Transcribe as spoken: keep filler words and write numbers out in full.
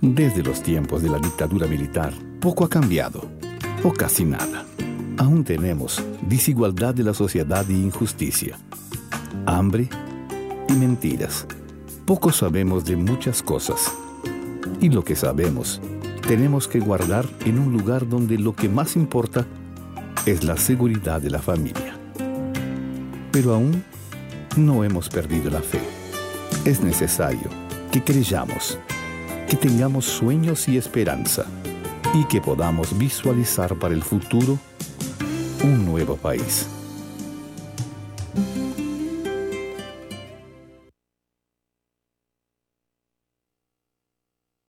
Desde los tiempos de la dictadura militar, poco ha cambiado, o casi nada. Aún tenemos desigualdad de la sociedad y injusticia, hambre y mentiras. Poco sabemos de muchas cosas. Y lo que sabemos, tenemos que guardar en un lugar donde lo que más importa es la seguridad de la familia. Pero aún no hemos perdido la fe. Es necesario que creyamos, que tengamos sueños y esperanza, y que podamos visualizar para el futuro un nuevo país.